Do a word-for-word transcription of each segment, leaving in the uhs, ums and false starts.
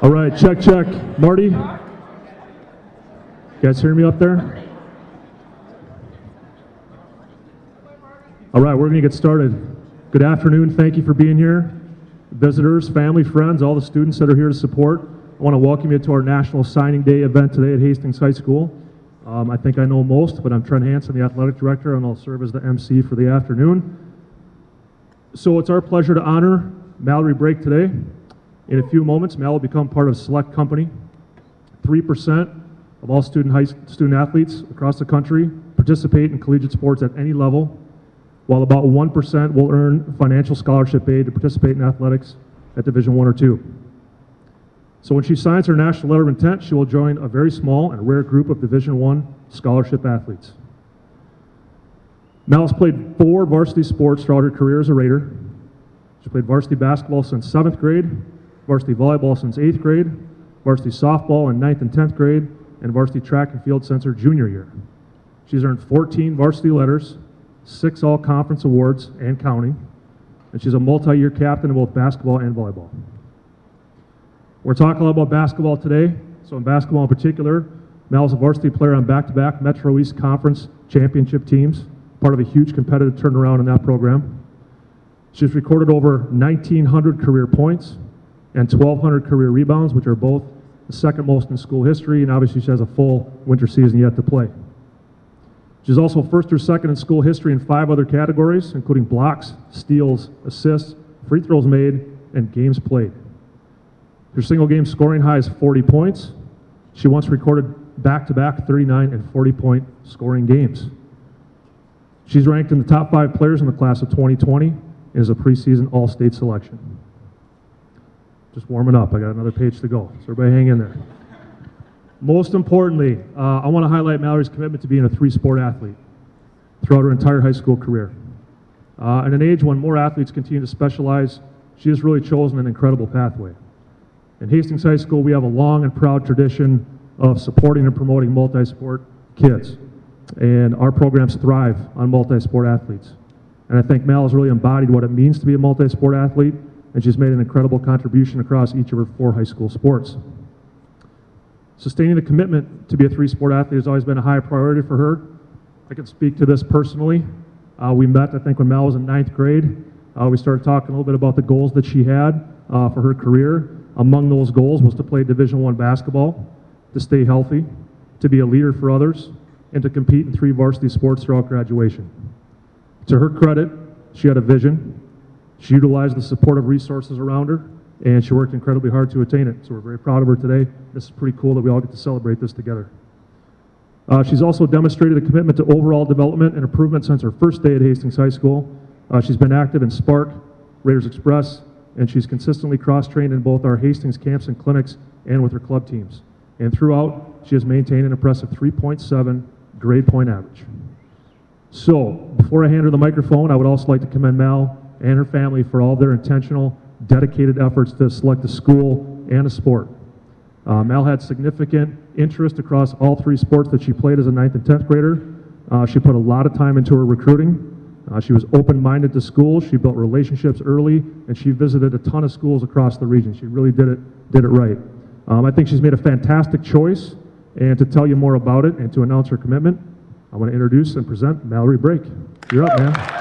All right, check, check. Marty? You guys hear me up there? All right, we're going to get started. Good afternoon. Thank you for being here. Visitors, family, friends, all the students that are here to support. I want to welcome you to our National Signing Day event today at Hastings High School. Um, I think I know most, but I'm Trent Hansen, the athletic director, and I'll serve as the M C for the afternoon. So it's our pleasure to honor Mallory Brake today. In a few moments, Mal will become part of Select Company. three percent of all student, high, student athletes across the country participate in collegiate sports at any level, while about one percent will earn financial scholarship aid to participate in athletics at Division one or two. So when she signs her national letter of intent, she will join a very small and rare group of Division one scholarship athletes. Mal has played four varsity sports throughout her career as a Raider. She played varsity basketball since seventh grade, varsity volleyball since eighth grade, varsity softball in ninth and tenth grade, and varsity track and field since her junior year. She's earned fourteen varsity letters, six all-conference awards and counting, and she's a multi-year captain in both basketball and volleyball. We're talking a lot about basketball today. So in basketball in particular, Mal's a varsity player on back-to-back Metro East Conference championship teams, part of a huge competitive turnaround in that program. She's recorded over nineteen hundred career points and twelve hundred career rebounds, which are both the second most in school history, and obviously she has a full winter season yet to play. She's also first or second in school history in five other categories, including blocks, steals, assists, free throws made, and games played. Her single game scoring high is forty points. She once recorded back-to-back thirty-nine and forty point scoring games. She's ranked in the top five players in the class of twenty twenty and is a preseason all-state selection. Just warming up. I got another page to go, so everybody hang in there. Most importantly, uh, I want to highlight Mallory's commitment to being a three-sport athlete throughout her entire high school career. Uh, at an age when more athletes continue to specialize, she has really chosen an incredible pathway. In Hastings High School, we have a long and proud tradition of supporting and promoting multi-sport kids, and our programs thrive on multi-sport athletes. And I think Mal has really embodied what it means to be a multi-sport athlete, and she's made an incredible contribution across each of her four high school sports. Sustaining the commitment to be a three-sport athlete has always been a high priority for her. I can speak to this personally. Uh, we met, I think, when Mal was in ninth grade. Uh, we started talking a little bit about the goals that she had uh, for her career. Among those goals was to play Division one basketball, to stay healthy, to be a leader for others, and to compete in three varsity sports throughout graduation. To her credit, she had a vision. She utilized the supportive resources around her, and she worked incredibly hard to attain it. So we're very proud of her today. This is pretty cool that we all get to celebrate this together. Uh, she's also demonstrated a commitment to overall development and improvement since her first day at Hastings High School. Uh, she's been active in Spark, Raiders Express, and she's consistently cross-trained in both our Hastings camps and clinics and with her club teams. And throughout, she has maintained an impressive three point seven grade point average. So, before I hand her the microphone, I would also like to commend Mal and her family for all their intentional, dedicated efforts to select a school and a sport. Uh, Mal had significant interest across all three sports that she played as a ninth and tenth grader. Uh, she put a lot of time into her recruiting. Uh, she was open-minded to schools. She built relationships early, and she visited a ton of schools across the region. She really did it, did it right. Um, I think she's made a fantastic choice, and to tell you more about it and to announce her commitment, I want to introduce and present Mallory Brake. You're up, man.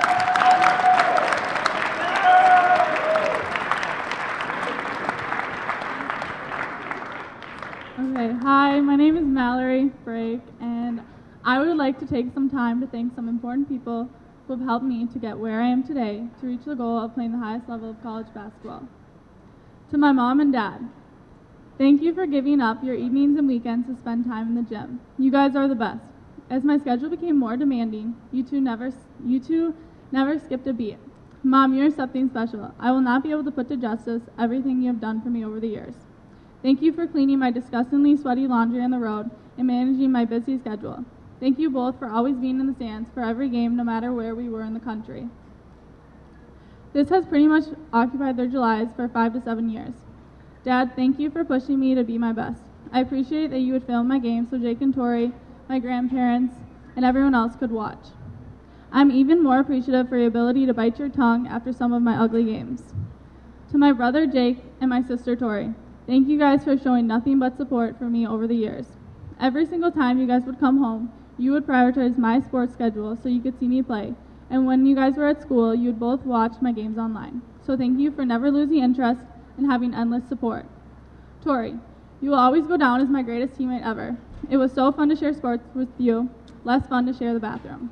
Okay, hi, my name is Mallory Brake, and I would like to take some time to thank some important people who have helped me to get where I am today to reach the goal of playing the highest level of college basketball. To my mom and dad, thank you for giving up your evenings and weekends to spend time in the gym. You guys are the best. As my schedule became more demanding, you two never, you two never skipped a beat. Mom, you're something special. I will not be able to put to justice everything you have done for me over the years. Thank you for cleaning my disgustingly sweaty laundry on the road and managing my busy schedule. Thank you both for always being in the stands for every game, no matter where we were in the country. This has pretty much occupied their Julys for five to seven years. Dad, thank you for pushing me to be my best. I appreciate that you would film my games so Jake and Tori, my grandparents, and everyone else could watch. I'm even more appreciative for your ability to bite your tongue after some of my ugly games. To my brother Jake and my sister Tori, Thank you guys for showing nothing but support for me over the years. Every single time you guys would come home, you would prioritize my sports schedule so you could see me play. And when you guys were at school, you would both watch my games online. So thank you for never losing interest and having endless support. Tori, you will always go down as my greatest teammate ever. It was so fun to share sports with you, less fun to share the bathroom.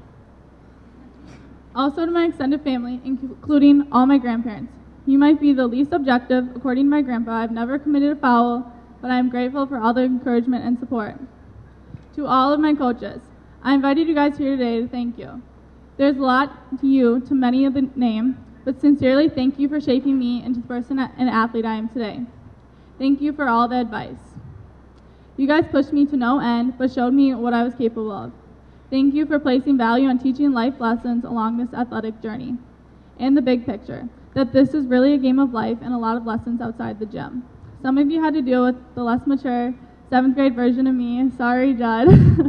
Also to my extended family, including all my grandparents. You might be the least objective. According to my grandpa, I've never committed a foul, but I am grateful for all the encouragement and support. To all of my coaches, I invited you guys here today to thank you. There's a lot to you, to many of the name, but sincerely thank you for shaping me into the person and athlete I am today. Thank you for all the advice. You guys pushed me to no end, but showed me what I was capable of. Thank you for placing value on teaching life lessons along this athletic journey. And the big picture, that this is really a game of life and a lot of lessons outside the gym. Some of you had to deal with the less mature seventh grade version of me. Sorry, Judd.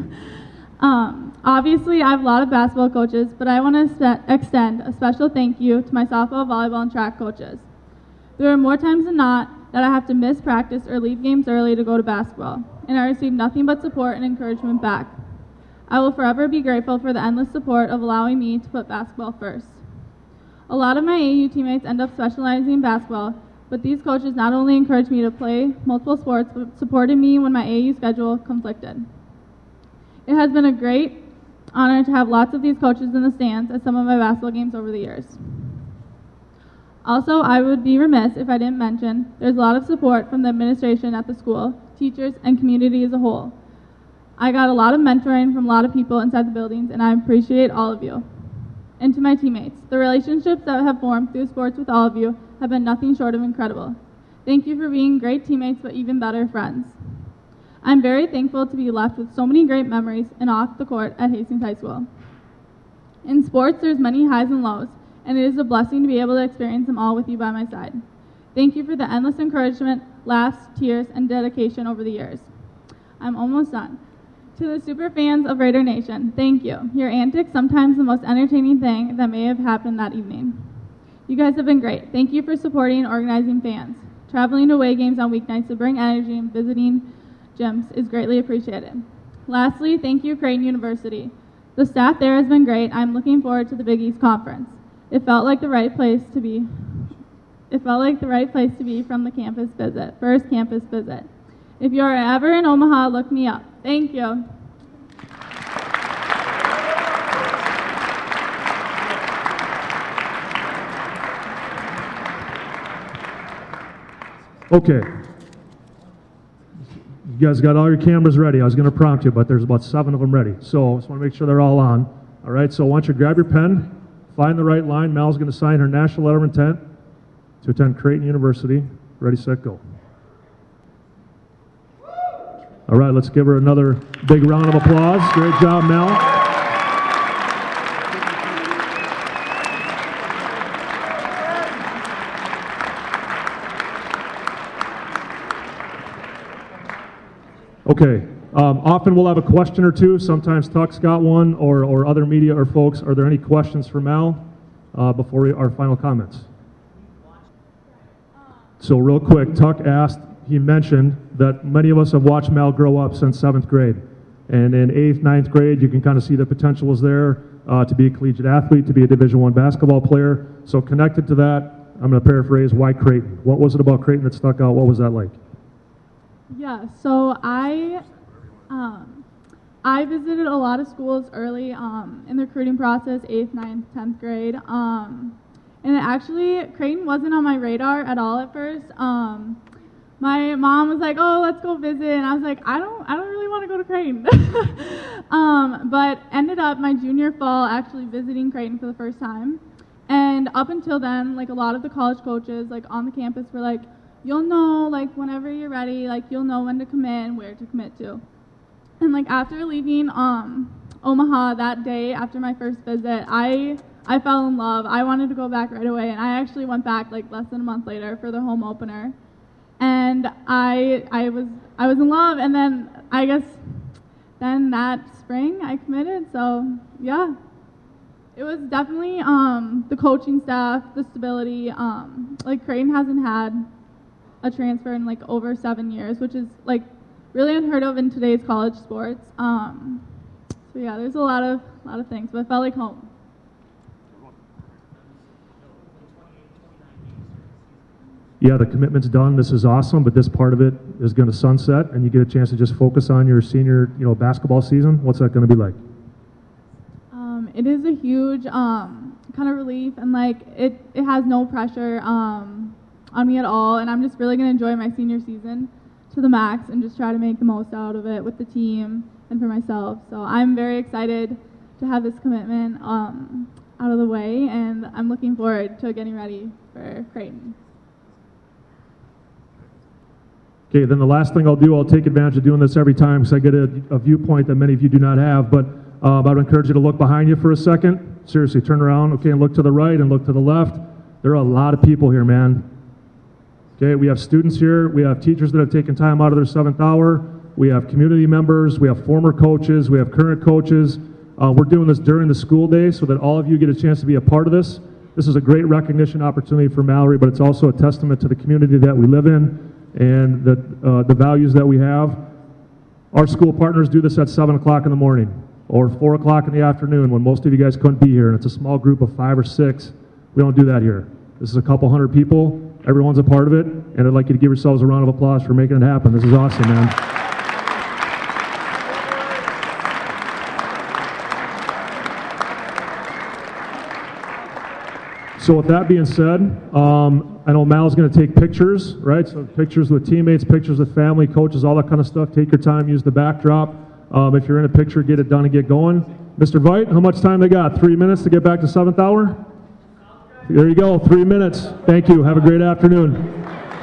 um, obviously, I have a lot of basketball coaches, but I want to extend a special thank you to my softball, volleyball, and track coaches. There are more times than not that I have to miss practice or leave games early to go to basketball, and I receive nothing but support and encouragement back. I will forever be grateful for the endless support of allowing me to put basketball first. A lot of my A A U teammates end up specializing in basketball, but these coaches not only encouraged me to play multiple sports, but supported me when my A A U schedule conflicted. It has been a great honor to have lots of these coaches in the stands at some of my basketball games over the years. Also, I would be remiss if I didn't mention there's a lot of support from the administration at the school, teachers, and community as a whole. I got a lot of mentoring from a lot of people inside the buildings, and I appreciate all of you. And to my teammates, the relationships that have formed through sports with all of you have been nothing short of incredible. Thank you for being great teammates, but even better friends. I'm very thankful to be left with so many great memories and off the court at Hastings High School. In sports, there's many highs and lows, and it is a blessing to be able to experience them all with you by my side. Thank you for the endless encouragement, laughs, tears, and dedication over the years. I'm almost done. To the super fans of Raider Nation, thank you. Your antics sometimes the most entertaining thing that may have happened that evening. You guys have been great. Thank you for supporting and organizing fans. Traveling to away games on weeknights to bring energy and visiting gyms is greatly appreciated. Lastly, thank you, Creighton University. The staff there has been great. I'm looking forward to the Big East Conference. It felt like the right place to be. It felt like the right place to be from the campus visit, first campus visit. If you are ever in Omaha, look me up. Thank you. Okay. You guys got all your cameras ready. I was going to prompt you, but there's about seven of them ready. So I just want to make sure they're all on. All right, so I want you to grab your pen, find the right line. Mel's going to sign her national letter of intent to attend Creighton University. Ready, set, go. All right, let's give her another big round of applause. Great job, Mel. Okay, um, often we'll have a question or two. Sometimes Tuck's got one, or, or other media or folks. Are there any questions for Mel uh, before we, our final comments? So real quick, Tuck asked, he mentioned that many of us have watched Mel grow up since seventh grade. And in eighth, ninth grade, you can kind of see the potential was there uh, to be a collegiate athlete, to be a Division One basketball player. So connected to that, I'm going to paraphrase, why Creighton? What was it about Creighton that stuck out? What was that like? Yeah, so I, um, I visited a lot of schools early um, in the recruiting process, eighth, ninth, tenth grade. Um, and it actually, Creighton wasn't on my radar at all at first. Um, My mom was like, "Oh, let's go visit," and I was like, "I don't, I don't really want to go to Creighton." um, but ended up my junior fall actually visiting Creighton for the first time, and up until then, like a lot of the college coaches, like on the campus, were like, "You'll know, like whenever you're ready, like you'll know when to commit and where to commit to." And like after leaving um, Omaha that day after my first visit, I I fell in love. I wanted to go back right away, and I actually went back like less than a month later for the home opener. And I I was I was in love, and then I guess then that spring I committed. So yeah, it was definitely um, the coaching staff, the stability. Um, like Creighton hasn't had a transfer in like over seven years, which is like really unheard of in today's college sports. Um, so yeah, there's a lot of a lot of things, but it felt like home. Yeah, the commitment's done. This is awesome, but this part of it is going to sunset, and you get a chance to just focus on your senior, you know, basketball season. What's that going to be like? Um, it is a huge um, kind of relief, and like it, it has no pressure um, on me at all, and I'm just really going to enjoy my senior season to the max and just try to make the most out of it with the team and for myself. So I'm very excited to have this commitment um, out of the way, and I'm looking forward to getting ready for Creighton. Okay, then the last thing I'll do, I'll take advantage of doing this every time because I get a, a viewpoint that many of you do not have, but uh, I would encourage you to look behind you for a second. Seriously, turn around, okay, and look to the right and look to the left. There are a lot of people here, man. Okay, we have students here, we have teachers that have taken time out of their seventh hour, we have community members, we have former coaches, we have current coaches. Uh, we're doing this during the school day so that all of you get a chance to be a part of this. This is a great recognition opportunity for Mallory, but it's also a testament to the community that we live in and the, uh, the values that we have. Our school partners do this at seven o'clock in the morning or four o'clock in the afternoon when most of you guys couldn't be here, and it's a small group of five or six. We don't do that here. This is a couple hundred people. Everyone's a part of it, and I'd like you to give yourselves a round of applause for making it happen. This is awesome, man. So with that being said, um, I know Mal's going to take pictures, right? So pictures with teammates, pictures with family, coaches, all that kind of stuff. Take your time, use the backdrop. Um, if you're in a picture, get it done and get going. Mister Veit, how much time they got? Three minutes to get back to seventh hour? There you go, three minutes. Thank you. Have a great afternoon.